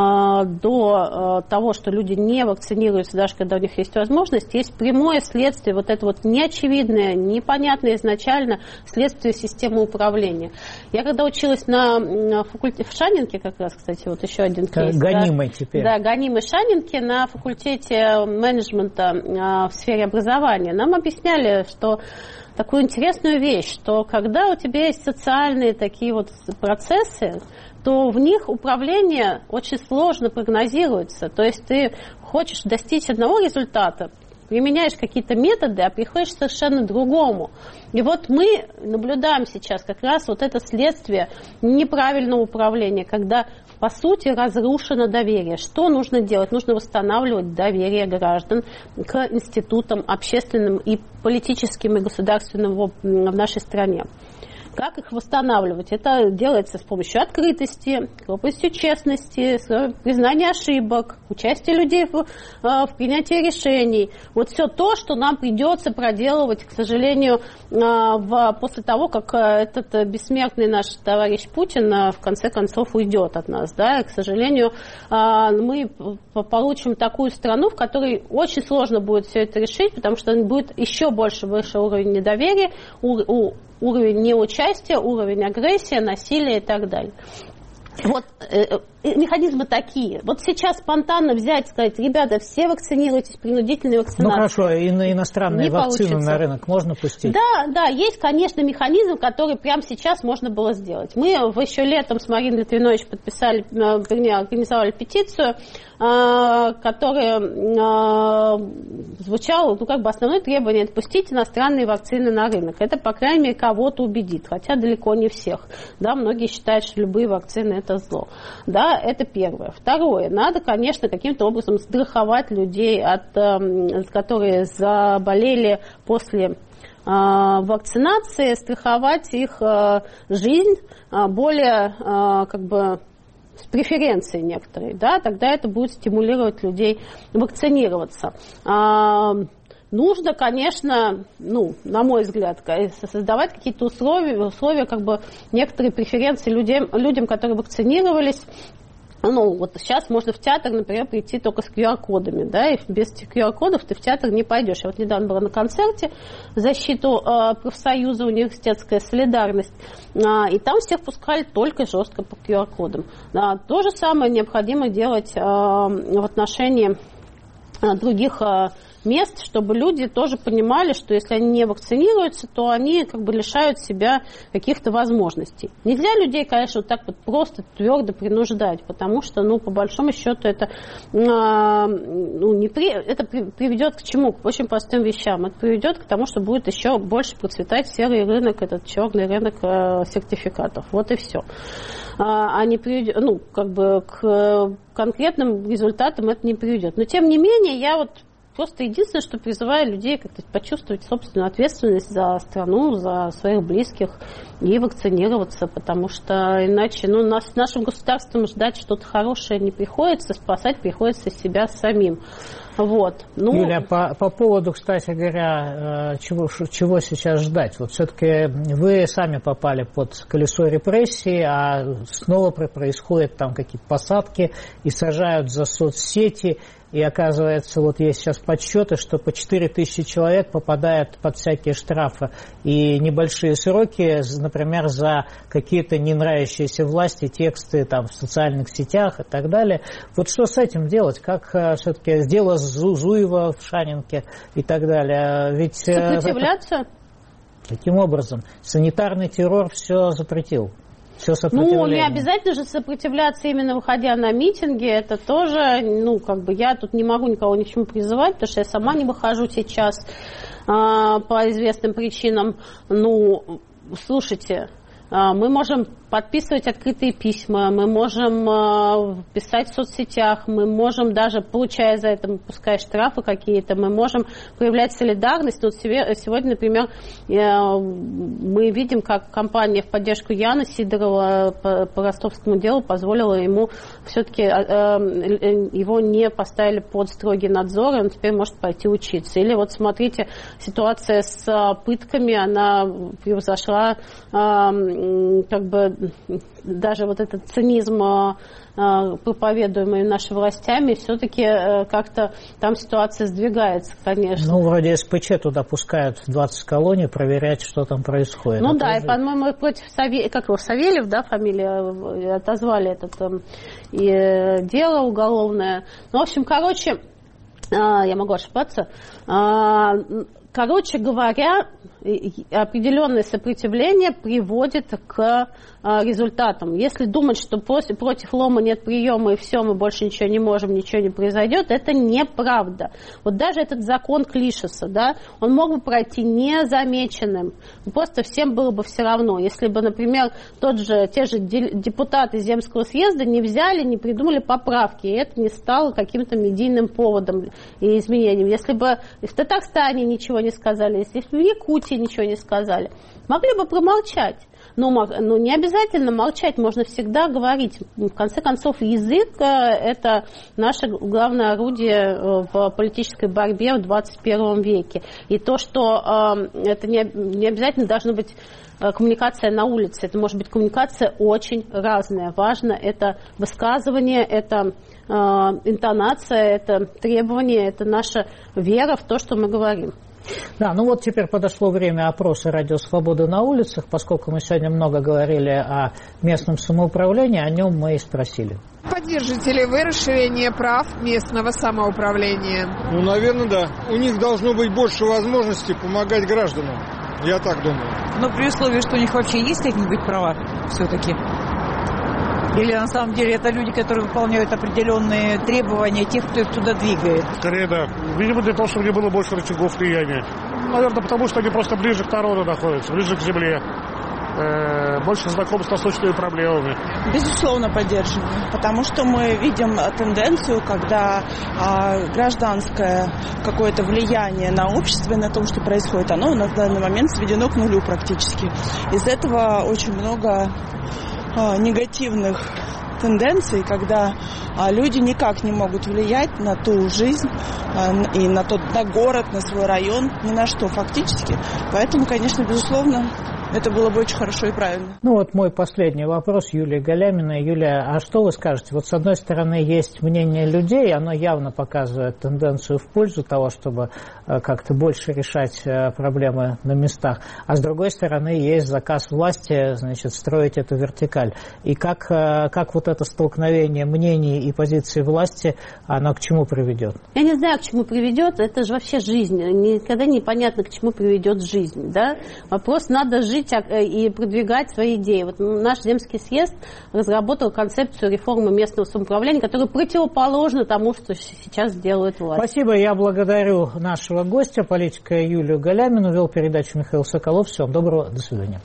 до того, что люди не вакцинируются, даже когда у них есть возможность, есть прямое следствие, вот это вот неочевидное, непонятное изначально следствие системы управления. Я когда училась на факультете в Шанинке, как раз, кстати, вот еще один кейс. Гонимой да, теперь. Да, гонимой Шанинке на факультете менеджмента в сфере образования. Нам объясняли, что такую интересную вещь, что когда у тебя есть социальные такие вот процессы, то в них управление очень сложно прогнозируется. То есть ты хочешь достичь одного результата, применяешь какие-то методы, а приходишь к совершенно другому. И вот мы наблюдаем сейчас как раз вот это следствие неправильного управления, когда, по сути, разрушено доверие. Что нужно делать? Нужно восстанавливать доверие граждан к институтам общественным и политическим и государственным в нашей стране. Как их восстанавливать? Это делается с помощью открытости, с помощью честности, признания ошибок, участия людей в, в принятии решений. Вот все то, что нам придется проделывать, к сожалению, в, после того, как этот бессмертный наш товарищ Путин в конце концов уйдет от нас. Да? И, к сожалению, мы получим такую страну, в которой очень сложно будет все это решить, потому что будет еще больше выше уровень недоверия, у, уровень неучастия, уровень агрессии, насилия и так далее. Вот э, механизмы такие. Вот сейчас спонтанно взять и сказать, ребята, все вакцинируйтесь, принудительные вакцинации. Ну хорошо, и на иностранные не вакцины получится. На рынок можно пустить? Да, да, есть, конечно, механизм, который прямо сейчас можно было сделать. Мы еще летом с Мариной Литвинович подписали, вернее, организовали петицию, которая звучала, ну, как бы основное требование — отпустить иностранные вакцины на рынок. Это, по крайней мере, кого-то убедит, хотя далеко не всех. Да, многие считают, что любые вакцины — это зло. Да, это первое. Второе. Надо, конечно, каким-то образом страховать людей, от, которые заболели после вакцинации, страховать их жизнь более, как бы, с преференцией некоторой, да, тогда это будет стимулировать людей вакцинироваться. А, нужно, конечно, ну, на мой взгляд, создавать какие-то условия, условия, как бы некоторые преференции людям, людям, которые вакцинировались. Ну, вот сейчас можно в театр, например, прийти только с ку ар кодами, да, и без ку ар кодов ты в театр не пойдешь. Я вот недавно была на концерте в защиту э, профсоюза «Университетская солидарность», э, и там всех пускали только жестко по ку ар кодам. Да, то же самое необходимо делать э, в отношении э, других э, мест, чтобы люди тоже понимали, что если они не вакцинируются, то они как бы лишают себя каких-то возможностей. Нельзя людей, конечно, вот так вот просто твердо принуждать, потому что, ну, по большому счету, это, ну, не при... это приведет к чему? К очень простым вещам. Это приведет к тому, что будет еще больше процветать серый рынок, этот черный рынок сертификатов. Вот и все. А не приведет, ну, как бы к конкретным результатам это не приведет. Но, тем не менее, я вот просто единственное, что призываю людей как-то почувствовать собственную ответственность за страну, за своих близких и вакцинироваться, потому что иначе, ну, нас, нашим государством ждать что-то хорошее не приходится, спасать приходится себя самим. Вот. Ну... Юлия, по, по поводу, кстати говоря, чего, чего сейчас ждать? Вот все-таки вы сами попали под колесо репрессий, а снова происходят там какие-то посадки и сажают за соцсети. И оказывается, вот есть сейчас подсчеты, что по четыре тысячи человек попадают под всякие штрафы и небольшие сроки, например, за какие-то не нравящиеся власти тексты там в социальных сетях и так далее. Вот что с этим делать? Как все-таки дело Зуева в Шанинке и так далее? Ведь сопротивляться? Каким образом? Санитарный террор все запретил. Ну, не обязательно же сопротивляться именно выходя на митинги, это тоже, ну, как бы я тут не могу никого ни к чему призывать, потому что я сама не выхожу сейчас а, по известным причинам. Ну, слушайте, а, мы можем подписывать открытые письма, мы можем э, писать в соцсетях, мы можем даже, получая за это, пускай штрафы какие-то, мы можем проявлять солидарность. Вот сегодня, например, э, мы видим, как компания в поддержку Яна Сидорова по, по ростовскому делу позволила ему все-таки, э, э, его не поставили под строгий надзор, и он теперь может пойти учиться. Или вот смотрите, ситуация с э, пытками, она превзошла э, как бы даже вот этот цинизм, проповедуемый нашими властями, все-таки как-то там ситуация сдвигается, конечно. Ну, вроде СПЧ туда пускают в двадцать колоний проверять, что там происходит. Ну а да, тоже... и, по-моему, против Савельев, как его, Савельев, да, фамилия, отозвали это там, и дело уголовное. Ну, в общем, короче, я могу ошибаться, короче говоря, определенное сопротивление приводит к результатам. Если думать, что после, против лома нет приема и все, мы больше ничего не можем, ничего не произойдет, это неправда. Вот даже этот закон Клишеса, да, он мог бы пройти незамеченным. Просто всем было бы все равно. Если бы, например, тот же, те же депутаты Земского съезда не взяли, не придумали поправки, и это не стало каким-то медийным поводом и изменением. Если бы в Татарстане ничего не сказали, если в Якутии ничего не сказали, могли бы промолчать. Но, но не обязательно молчать, можно всегда говорить. В конце концов, язык – это наше главное орудие в политической борьбе в двадцать первом веке. И то, что э, это не, не обязательно должна быть коммуникация на улице, это может быть коммуникация очень разная. Важно это высказывание, это э, интонация, это требование, это наша вера в то, что мы говорим. Да, ну вот теперь подошло время опроса «Радио Свобода» на улицах, поскольку мы сегодня много говорили о местном самоуправлении, о нем мы и спросили. Поддержите ли вы расширение прав местного самоуправления? Ну, наверное, да. У них должно быть больше возможностей помогать гражданам. Я так думаю. Но при условии, что у них вообще есть какие-нибудь права все-таки? Или на самом деле это люди, которые выполняют определенные требования тех, кто их туда двигает? Скорее, да. Видимо, для того, чтобы не было больше рычагов влияния. Наверное, потому что они просто ближе к народу находятся, ближе к земле. Э, больше знакомы с насущными проблемами. Безусловно, поддерживаем. Потому что мы видим тенденцию, когда а, гражданское какое-то влияние на общество и на то, что происходит, оно у нас в данный момент сведено к нулю практически. Из этого очень много негативных тенденций, когда а, люди никак не могут влиять на ту жизнь а, и на тот на город, на свой район, ни на что фактически. Поэтому, конечно, безусловно, это было бы очень хорошо и правильно. Ну вот мой последний вопрос Юлии Галяминой. Юлия, а что вы скажете? Вот с одной стороны есть мнение людей, оно явно показывает тенденцию в пользу того, чтобы как-то больше решать проблемы на местах, а с другой стороны есть заказ власти, значит, строить эту вертикаль. И как, как вот это столкновение мнений и позиций власти, оно к чему приведет? Я не знаю, к чему приведет, это же вообще жизнь. Никогда непонятно, к чему приведет жизнь. Да? Вопрос, надо жить и продвигать свои идеи. Вот наш Земский съезд разработал концепцию реформы местного самоуправления, которая противоположна тому, что сейчас делает власть. Спасибо, я благодарю нашего гостя, политика Юлию Галямину. Вел передачу Михаил Соколов. Всего доброго, до свидания.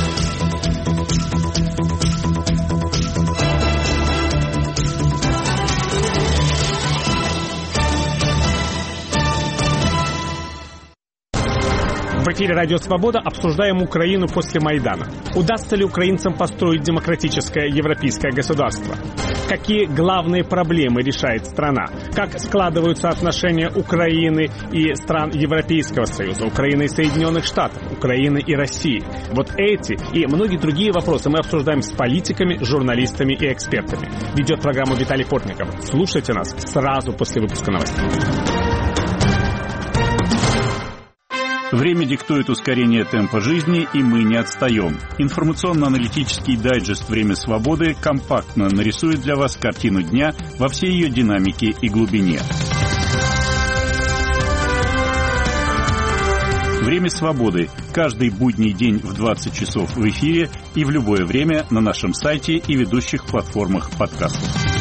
В эфире «Радио Свобода» обсуждаем Украину после Майдана. Удастся ли украинцам построить демократическое европейское государство? Какие главные проблемы решает страна? Как складываются отношения Украины и стран Европейского Союза, Украины и Соединенных Штатов, Украины и России? Вот эти и многие другие вопросы мы обсуждаем с политиками, журналистами и экспертами. Ведет программу Виталий Портников. Слушайте нас сразу после выпуска новостей. Время диктует ускорение темпа жизни, и мы не отстаем. Информационно-аналитический дайджест «Время свободы» компактно нарисует для вас картину дня во всей ее динамике и глубине. «Время свободы» каждый будний день в двадцать часов в эфире и в любое время на нашем сайте и ведущих платформах подкастов.